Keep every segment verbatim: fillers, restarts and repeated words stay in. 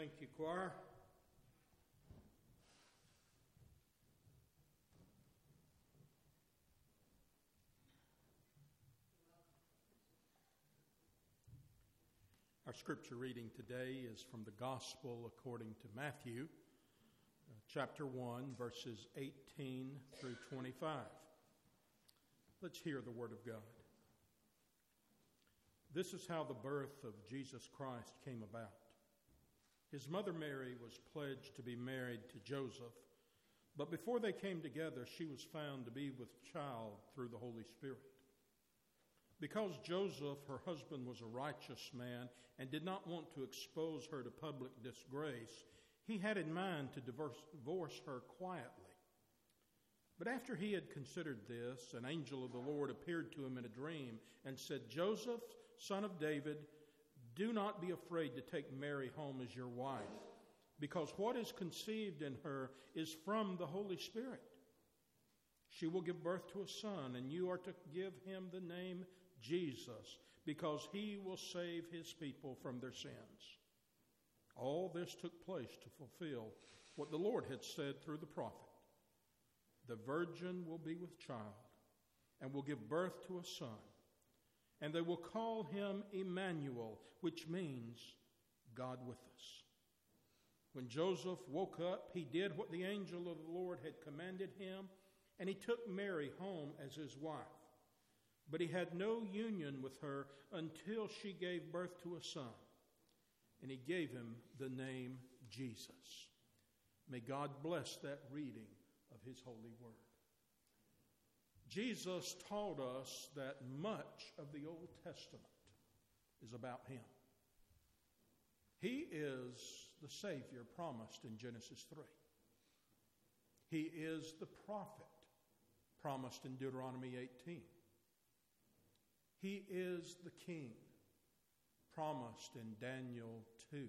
Thank you, choir. Our scripture reading today is from the Gospel according to Matthew, uh, chapter one, verses eighteen through twenty-five. Let's hear the word of God. This is how the birth of Jesus Christ came about. His mother Mary was pledged to be married to Joseph, but before they came together, she was found to be with child through the Holy Spirit. Because Joseph, her husband, was a righteous man and did not want to expose her to public disgrace, he had in mind to divorce, divorce her quietly. But after he had considered this, an angel of the Lord appeared to him in a dream and said, "Joseph, son of David, do not be afraid to take Mary home as your wife, because what is conceived in her is from the Holy Spirit. She will give birth to a son, and you are to give him the name Jesus, because he will save his people from their sins." All this took place to fulfill what the Lord had said through the prophet. The virgin will be with child and will give birth to a son, and they will call him Emmanuel, which means God with us. When Joseph woke up, he did what the angel of the Lord had commanded him, and he took Mary home as his wife. But he had no union with her until she gave birth to a son, and he gave him the name Jesus. May God bless that reading of his holy word. Jesus taught us that much of the Old Testament is about him. He is the Savior promised in Genesis three. He is the prophet promised in Deuteronomy eighteen. He is the king promised in Daniel two.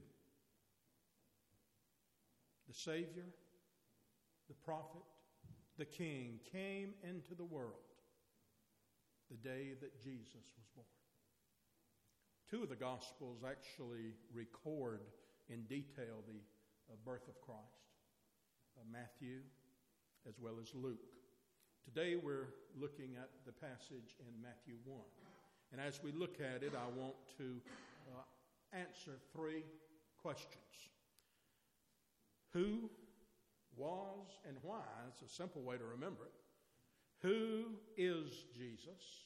The Savior, the prophet, the king came into the world the day that Jesus was born. Two of the Gospels actually record in detail the uh, birth of Christ, uh, Matthew as well as Luke. Today we're looking at the passage in Matthew one. And as we look at it, I want to uh, answer three questions. Who was and why? It's a simple way to remember it. Who is Jesus?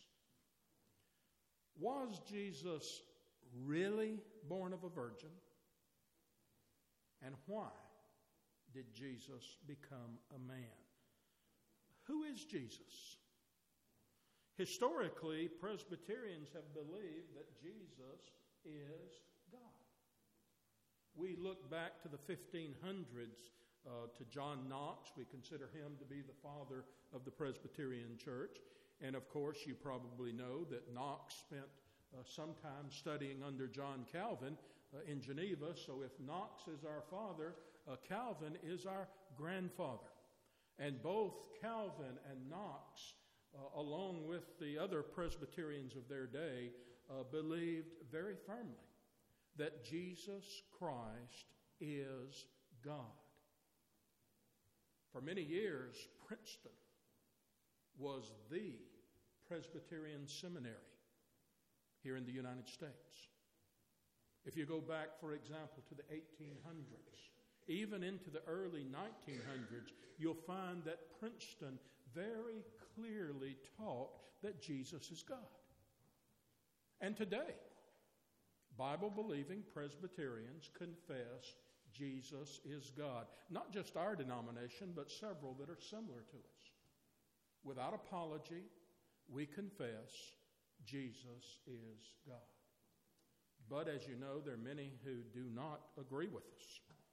Was Jesus really born of a virgin? And why did Jesus become a man? Who is Jesus? Historically, Presbyterians have believed that Jesus is God. We look back to the fifteen hundreds uh, to John Knox. We consider him to be the father of the Presbyterian Church. And of course, you probably know that Knox spent uh, some time studying under John Calvin uh, in Geneva. So if Knox is our father, uh, Calvin is our grandfather. And both Calvin and Knox, Uh, along with the other Presbyterians of their day, uh, believed very firmly that Jesus Christ is God. For many years, Princeton was the Presbyterian seminary here in the United States. If you go back, for example, to the eighteen hundreds, even into the early nineteen hundreds, you'll find that Princeton very clearly taught that Jesus is God. And today, Bible-believing Presbyterians confess Jesus is God. Not just our denomination, but several that are similar to us. Without apology, we confess Jesus is God. But as you know, there are many who do not agree with us.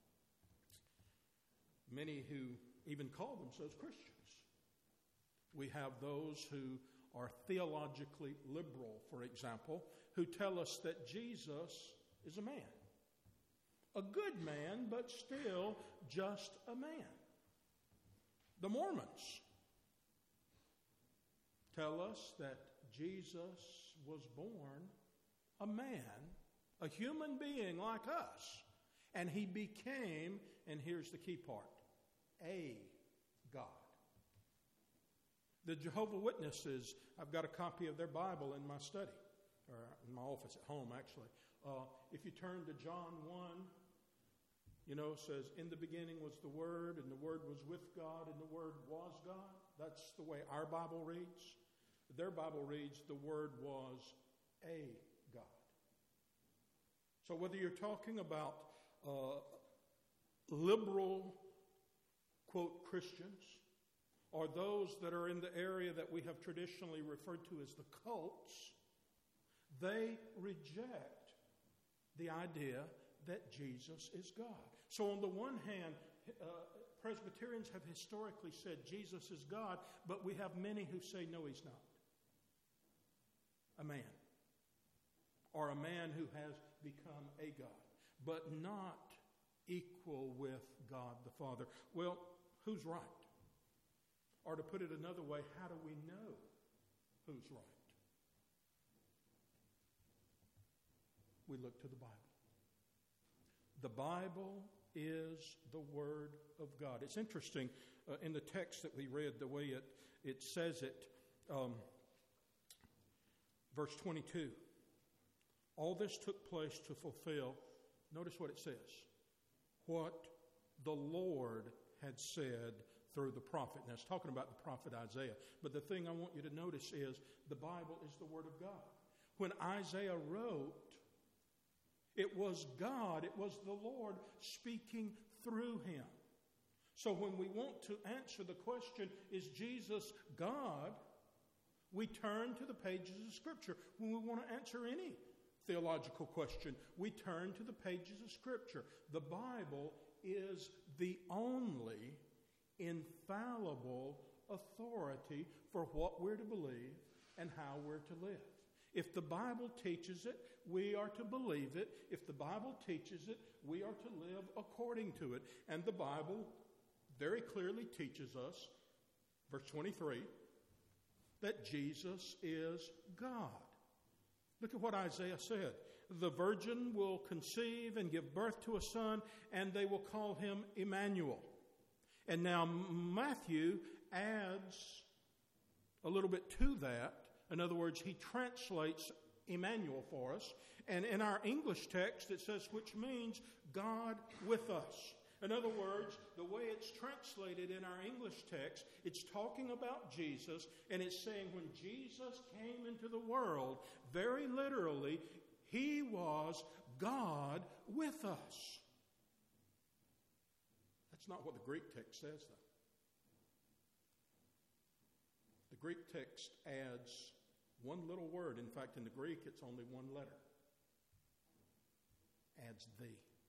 Many who even call themselves Christians. We have those who are theologically liberal, for example, who tell us that Jesus is a man. A good man, but still just a man. The Mormons tell us that Jesus was born a man, a human being like us, And he became, and here's the key part, a God. The Jehovah's Witnesses, I've got a copy of their Bible in my study, or in my office at home, actually. Uh, if you turn to John one, you know, it says, in the beginning was the Word, and the Word was with God, and the Word was God. That's the way our Bible reads. Their Bible reads, the Word was a God. So whether you're talking about uh, liberal, quote, Christians, or those that are in the area that we have traditionally referred to as the cults, they reject the idea that Jesus is God. So on the one hand, uh, Presbyterians have historically said Jesus is God, but we have many who say, no, he's not. A man. Or a man who has become a God, but not equal with God the Father. Well, who's right? Or to put it another way, how do we know who's right? We look to the Bible. The Bible is the Word of God. It's interesting uh, in the text that we read, the way it, it says it, um, verse twenty-two. All this took place to fulfill, notice what it says, what the Lord had said through the prophet. Now, it's talking about the prophet Isaiah. But the thing I want you to notice is the Bible is the Word of God. When Isaiah wrote, it was God, it was the Lord speaking through him. So when we want to answer the question, is Jesus God, we turn to the pages of Scripture. When we want to answer any theological question, we turn to the pages of Scripture. The Bible is the only infallible authority for what we're to believe and how we're to live. If the Bible teaches it, we are to believe it. If the Bible teaches it, we are to live according to it. And the Bible very clearly teaches us, verse twenty-three, that Jesus is God. Look at what Isaiah said. The virgin will conceive and give birth to a son, and they will call him Emmanuel. And now Matthew adds a little bit to that. In other words, he translates Emmanuel for us. And in our English text, it says, which means God with us. In other words, the way it's translated in our English text, it's talking about Jesus, and it's saying when Jesus came into the world, very literally, he was God with us. That's not what the Greek text says, though. The Greek text adds one little word. In fact, in the Greek, it's only one letter. Adds the.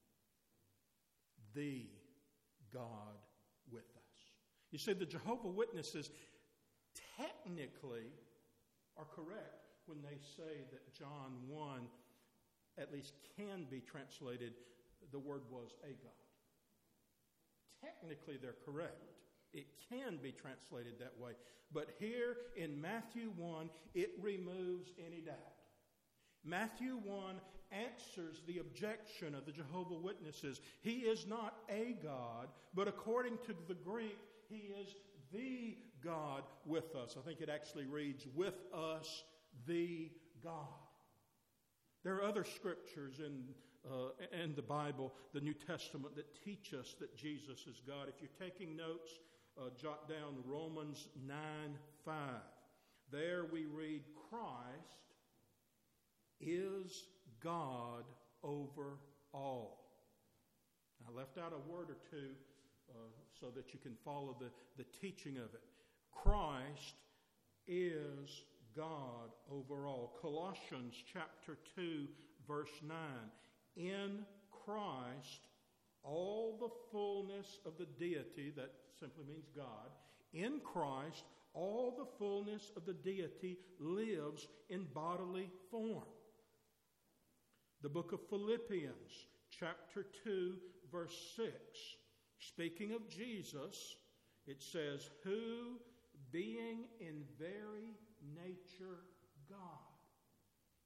The God with us. You see, the Jehovah's Witnesses technically are correct when they say that John one at least can be translated, the word was a God. Technically, they're correct. It can be translated that way. But here in Matthew one, it removes any doubt. Matthew one answers the objection of the Jehovah's Witnesses. He is not a God, but according to the Greek, he is the God with us. I think it actually reads, with us, the God. There are other scriptures in, uh, in the Bible, the New Testament, that teach us that Jesus is God. If you're taking notes, uh, jot down Romans nine five. There we read, Christ is God over all. I left out a word or two uh, so that you can follow the, the teaching of it. Christ is God over all. Colossians chapter two, verse nine. In Christ, all the fullness of the deity, that simply means God, in Christ, all the fullness of the deity lives in bodily form. The book of Philippians, chapter two, verse six. Speaking of Jesus, it says, who, being in very nature God.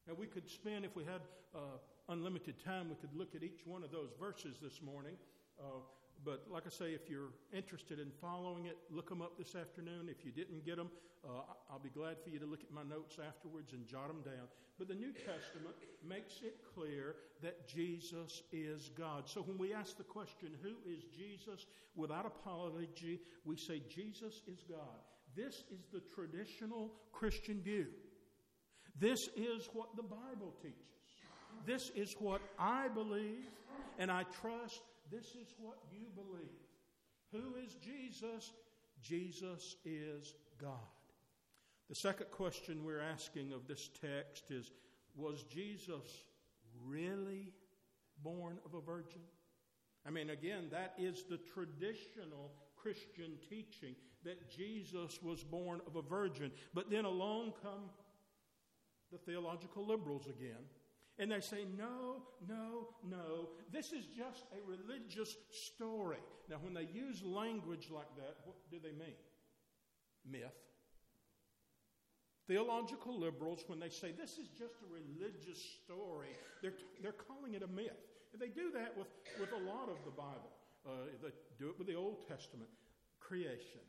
And we could spend, if we had uh, unlimited time, we could look at each one of those verses this morning. Uh, but like I say, if you're interested in following it, look them up this afternoon. If you didn't get them, uh, I'll be glad for you to look at my notes afterwards and jot them down. But the New Testament makes it clear that Jesus is God. So when we ask the question, who is Jesus? Without apology, we say Jesus is God. This is the traditional Christian view. This is what the Bible teaches. This is what I believe, and I trust this is what you believe. Who is Jesus? Jesus is God. The second question we're asking of this text is, was Jesus really born of a virgin? I mean, again, that is the traditional Christian teaching, that Jesus was born of a virgin. But then along come the theological liberals again, and they say, no, no, no, this is just a religious story. Now, when they use language like that, what do they mean? Myth. Theological liberals, when they say this is just a religious story, they're, they're calling it a myth. And they do that with, with a lot of the Bible. Uh, they do it with the Old Testament. Creation.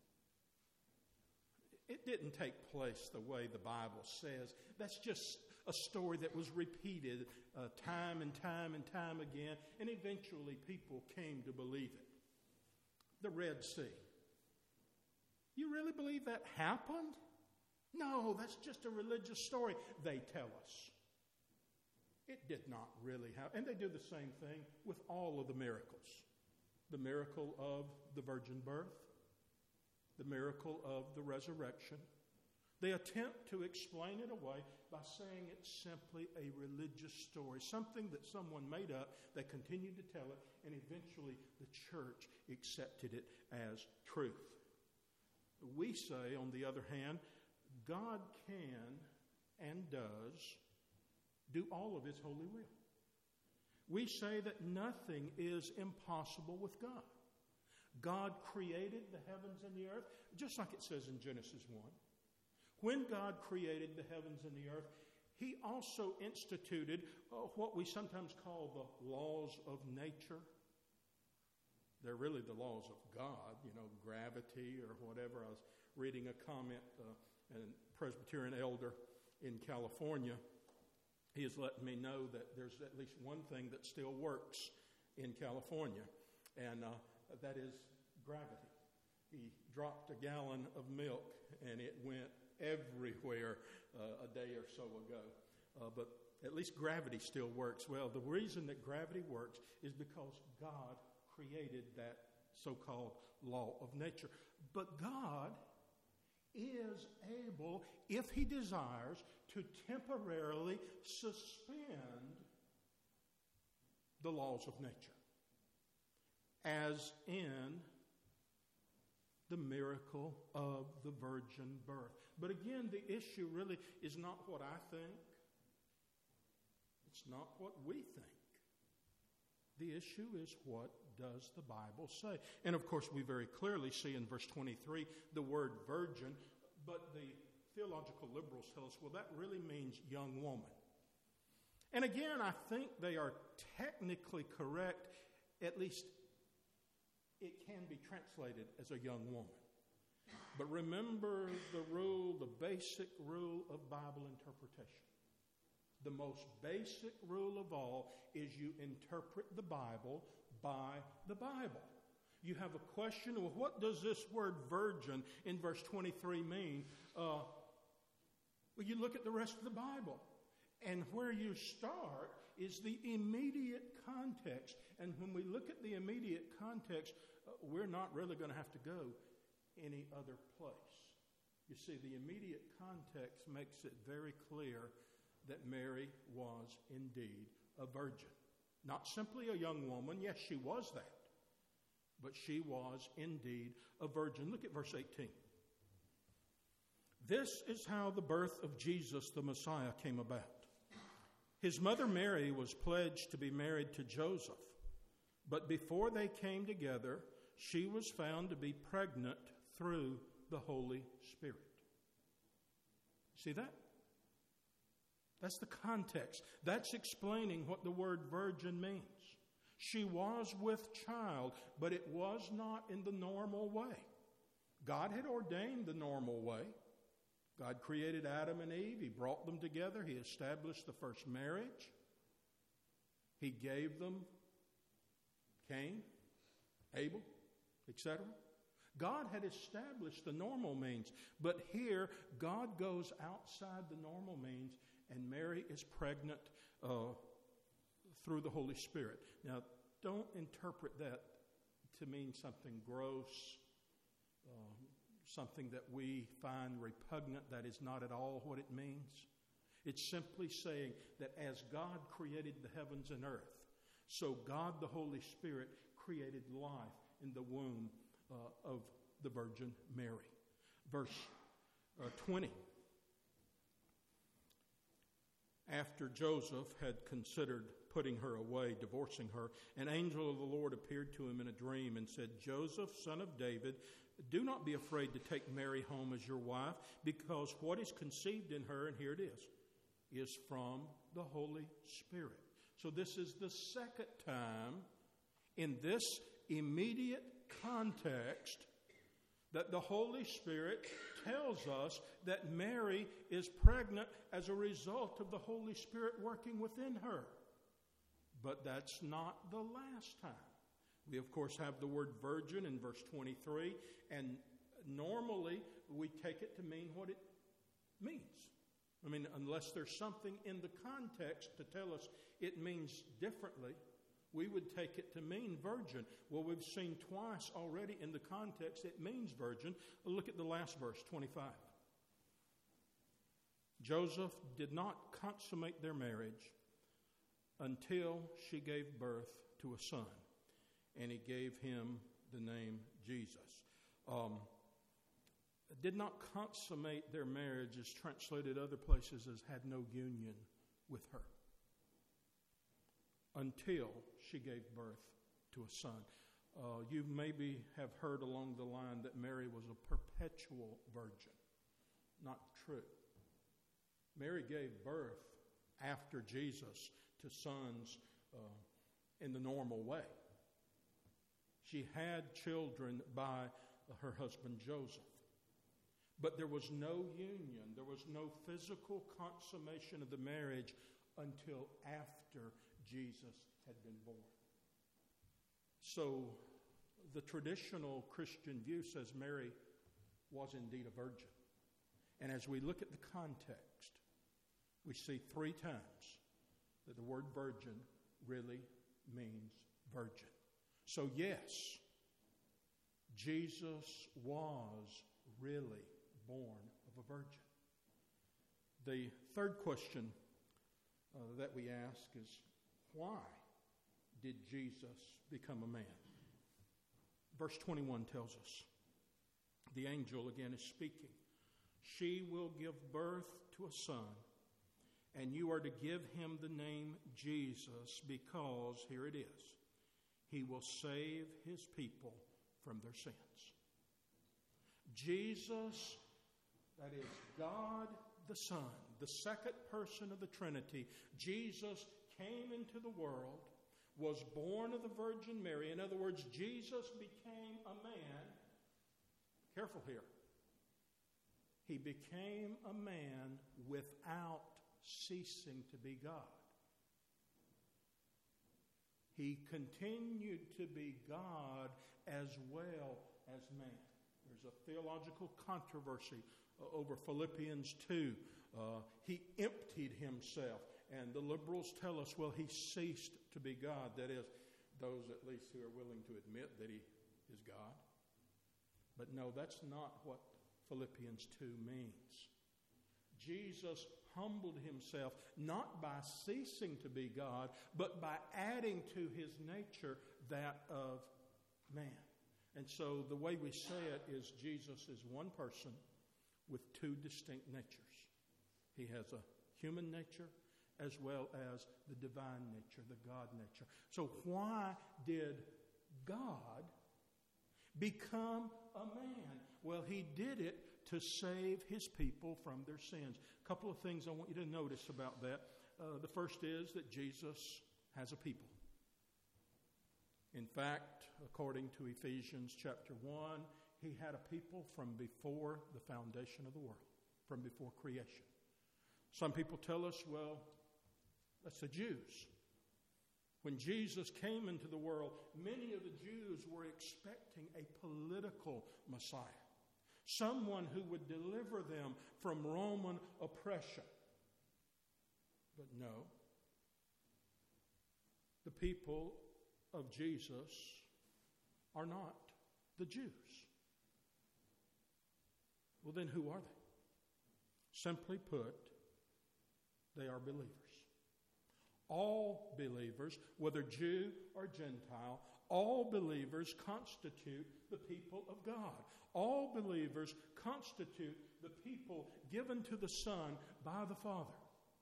It didn't take place the way the Bible says. That's just a story that was repeated uh, time and time and time again, and eventually people came to believe it. The Red Sea. You really believe that happened? No, that's just a religious story, they tell us. It did not really happen. And they do the same thing with all of the miracles. The miracle of the virgin birth, the miracle of the resurrection. They attempt to explain it away by saying it's simply a religious story, something that someone made up. They continued to tell it, and eventually the church accepted it as truth. We say, on the other hand, God can and does do all of His holy will. We say that nothing is impossible with God. God created the heavens and the earth, just like it says in Genesis one. When God created the heavens and the earth, He also instituted uh, what we sometimes call the laws of nature. They're really the laws of God, you know, gravity or whatever. I was reading a comment, uh, and a Presbyterian elder in California, he has let me know that there's at least one thing that still works in California, and uh, that is gravity. He dropped a gallon of milk, and it went everywhere uh, a day or so ago. Uh, but at least gravity still works. Well, the reason that gravity works is because God created that so-called law of nature. But God is able, if He desires, to temporarily suspend the laws of nature, as in the miracle of the virgin birth. But again, the issue really is not what I think. It's not what we think. The issue is, what does the Bible say? And of course, we very clearly see in verse twenty-three the word virgin, but the theological liberals tell us, well, that really means young woman. And again, I think they are technically correct. At least it can be translated as a young woman. But remember the rule, the basic rule of Bible interpretation. The most basic rule of all is you interpret the Bible by the Bible. You have a question, well, what does this word virgin in verse twenty-three mean? Uh, well, you look at the rest of the Bible, and where you start is the immediate context. And when we look at the immediate context, uh, we're not really going to have to go any other place. You see, the immediate context makes it very clear that Mary was indeed a virgin. Not simply a young woman. Yes, she was that. But she was indeed a virgin. Look at verse eighteen. This is how the birth of Jesus the Messiah came about. His mother Mary was pledged to be married to Joseph, but before they came together, she was found to be pregnant through the Holy Spirit. See that? That's the context. That's explaining what the word virgin means. She was with child, but it was not in the normal way. God had ordained the normal way. God created Adam and Eve. He brought them together. He established the first marriage. He gave them Cain, Abel, et cetera. God had established the normal means, but here God goes outside the normal means, and Mary is pregnant uh, through the Holy Spirit. Now, don't interpret that to mean something gross, uh, something that we find repugnant. That is not at all what it means. It's simply saying that as God created the heavens and earth, so God the Holy Spirit created life in the womb uh, of the Virgin Mary. Verse uh, twenty. After Joseph had considered putting her away, divorcing her, an angel of the Lord appeared to him in a dream and said, Joseph, son of David, do not be afraid to take Mary home as your wife, because what is conceived in her, and here it is, is from the Holy Spirit. So this is the second time in this immediate context that the Holy Spirit tells us that Mary is pregnant as a result of the Holy Spirit working within her. But that's not the last time. We, of course, have the word virgin in verse twenty-three, and normally we take it to mean what it means. I mean, unless there's something in the context to tell us it means differently, we would take it to mean virgin. Well, we've seen twice already in the context it means virgin. Look at the last verse, twenty-five. Joseph did not consummate their marriage until she gave birth to a son, and he gave him the name Jesus. Um, did not consummate their marriage is translated other places as had no union with her until she gave birth to a son. Uh, you maybe have heard along the line that Mary was a perpetual virgin. Not true. Mary gave birth after Jesus to sons uh, in the normal way. She had children by her husband Joseph. But there was no union, there was no physical consummation of the marriage until after Jesus had been born. So the traditional Christian view says Mary was indeed a virgin. And as we look at the context, we see three times that the word virgin really means virgin. So yes, Jesus was really born of a virgin. The third question uh, that we ask is, why did Jesus become a man? Verse twenty-one tells us, the angel again is speaking. She will give birth to a son, and you are to give him the name Jesus, because, here it is, he will save his people from their sins. Jesus, that is God the Son, the second person of the Trinity, Jesus came into the world, was born of the Virgin Mary. In other words, Jesus became a man. Careful here. He became a man without ceasing to be God. He continued to be God as well as man. There's a theological controversy uh, over Philippians two. Uh, he emptied himself. And the liberals tell us, well, he ceased to be God. That is, those at least who are willing to admit that he is God. But no, that's not what Philippians two means. Jesus humbled himself not by ceasing to be God, but by adding to his nature that of man. And so the way we say it is Jesus is one person with two distinct natures. He has a human nature as well as the divine nature, the God nature. So why did God become a man? Well, he did it to save his people from their sins. A couple of things I want you to notice about that. Uh, the first is that Jesus has a people. In fact, according to Ephesians chapter one, he had a people from before the foundation of the world, from before creation. Some people tell us, well, that's the Jews. When Jesus came into the world, many of the Jews were expecting a political Messiah, someone who would deliver them from Roman oppression. But no, the people of Jesus are not the Jews. Well, then who are they? Simply put, they are believers. All believers, whether Jew or Gentile, all believers constitute the people of God. All believers constitute the people given to the Son by the Father.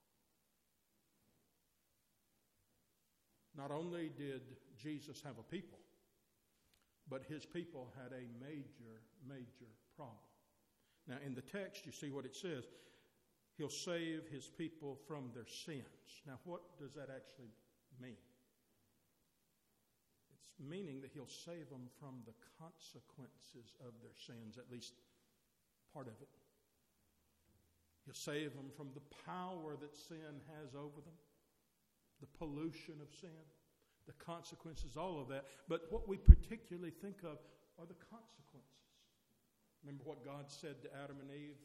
Not only did Jesus have a people, but his people had a major, major problem. Now, in the text, you see what it says. He'll save his people from their sins. Now, what does that actually mean? It's meaning that he'll save them from the consequences of their sins, at least part of it. He'll save them from the power that sin has over them, the pollution of sin, the consequences, all of that. But what we particularly think of are the consequences. Remember what God said to Adam and Eve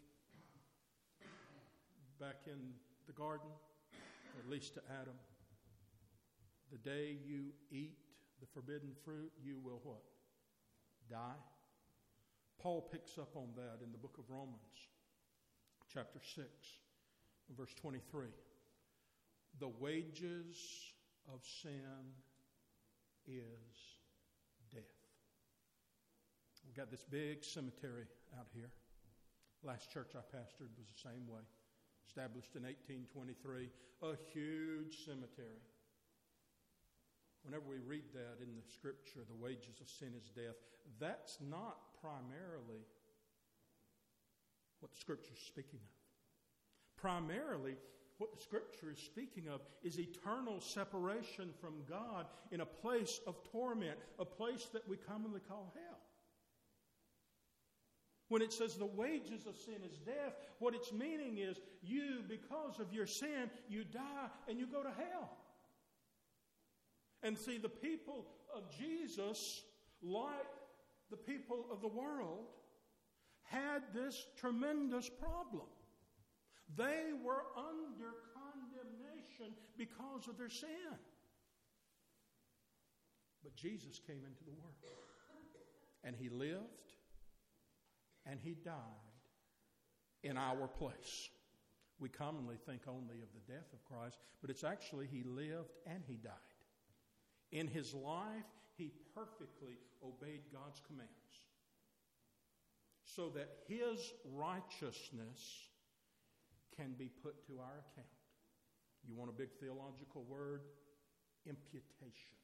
back in the garden, or at least to Adam? The day you eat the forbidden fruit, you will what? Die. Paul picks up on that in the book of Romans, chapter six, verse twenty-three. The wages of sin is death. We've got this big cemetery out here. Last church I pastored was the same way. Established in eighteen twenty-three, a huge cemetery. Whenever we read that in the scripture, the wages of sin is death, that's not primarily what the scripture is speaking of. Primarily, what the scripture is speaking of is eternal separation from God in a place of torment, a place that we commonly call hell. When it says the wages of sin is death, what it's meaning is you, because of your sin, you die and you go to hell. And see, the people of Jesus, like the people of the world, had this tremendous problem. They were under condemnation because of their sin. But Jesus came into the world. And he lived and he died in our place. We commonly think only of the death of Christ, but it's actually he lived and he died. In his life, he perfectly obeyed God's commands so that his righteousness can be put to our account. You want a big theological word? Imputation.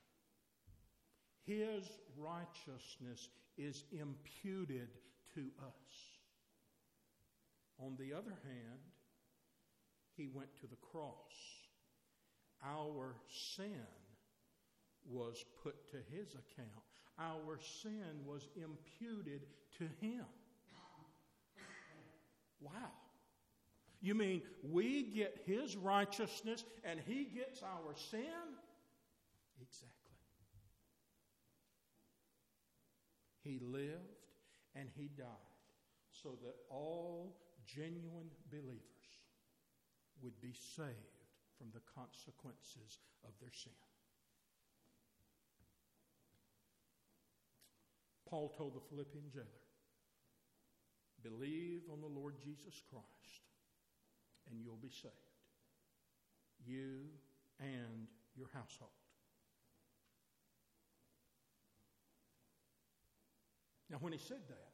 His righteousness is imputed to us. On the other hand, he went to the cross. Our sin was put to his account. Our sin was imputed to him. Wow. You mean we get his righteousness and he gets our sin? Exactly. He lived and he died so that all genuine believers would be saved from the consequences of their sin. Paul told the Philippian jailer, believe on the Lord Jesus Christ and you'll be saved, you and your household. Now, when he said that,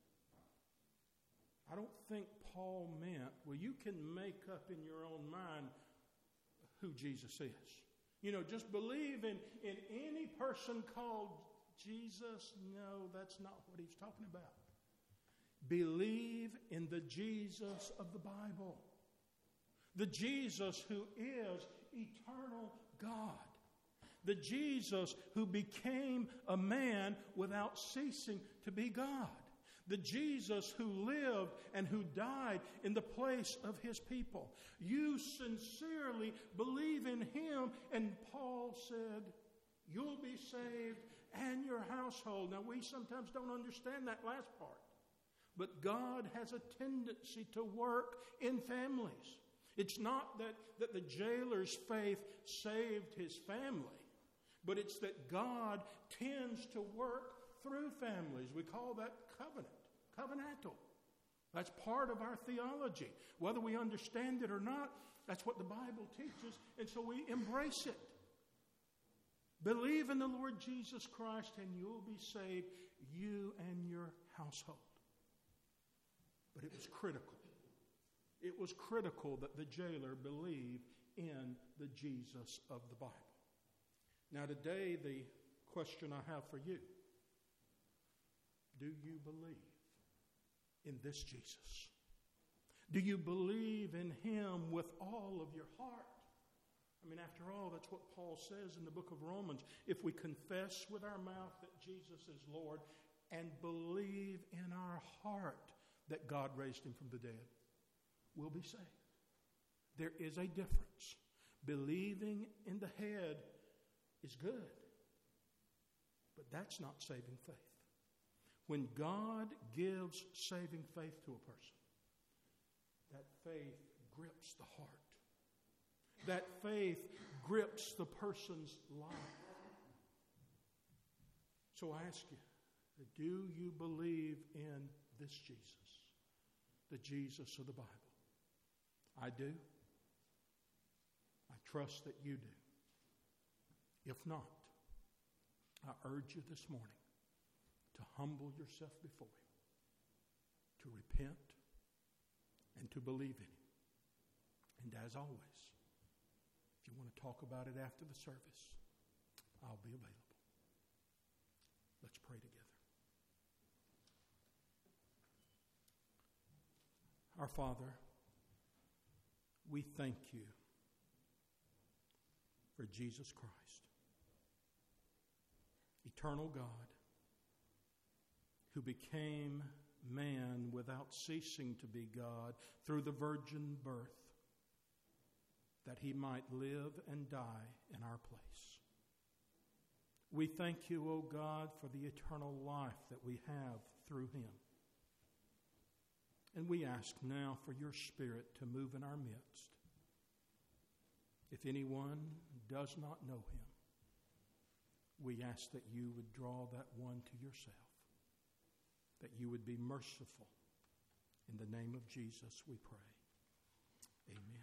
I don't think Paul meant, well, you can make up in your own mind who Jesus is. You know, just believe in, in any person called Jesus. No, that's not what he's talking about. Believe in the Jesus of the Bible. The Jesus who is eternal God. The Jesus who became a man without ceasing to be God. The Jesus who lived and who died in the place of his people. You sincerely believe in him, and Paul said, you'll be saved and your household. Now, we sometimes don't understand that last part. But God has a tendency to work in families. It's not that, that the jailer's faith saved his family, but it's that God tends to work through families. We call that covenant, covenantal. That's part of our theology. Whether we understand it or not, that's what the Bible teaches, and so we embrace it. Believe in the Lord Jesus Christ and you'll be saved, you and your household. But it was critical. It was critical that the jailer believe in the Jesus of the Bible. Now today, the question I have for you, do you believe in this Jesus? Do you believe in him with all of your heart? I mean, after all, that's what Paul says in the book of Romans. If we confess with our mouth that Jesus is Lord and believe in our heart that God raised him from the dead, we'll be saved. There is a difference. Believing in the head is good, but that's not saving faith. When God gives saving faith to a person, that faith grips the heart. That faith grips the person's life. So I ask you, do you believe in this Jesus? The Jesus of the Bible? I do. I trust that you do. If not, I urge you this morning to humble yourself before him, to repent, and to believe in him. And as always, if you want to talk about it after the service, I'll be available. Let's pray together. Our Father, we thank you for Jesus Christ, eternal God, who became man without ceasing to be God through the virgin birth, that he might live and die in our place. We thank you, O God, for the eternal life that we have through him. And we ask now for your Spirit to move in our midst. If anyone does not know him, we ask that you would draw that one to yourself, that you would be merciful. In the name of Jesus we pray. Amen.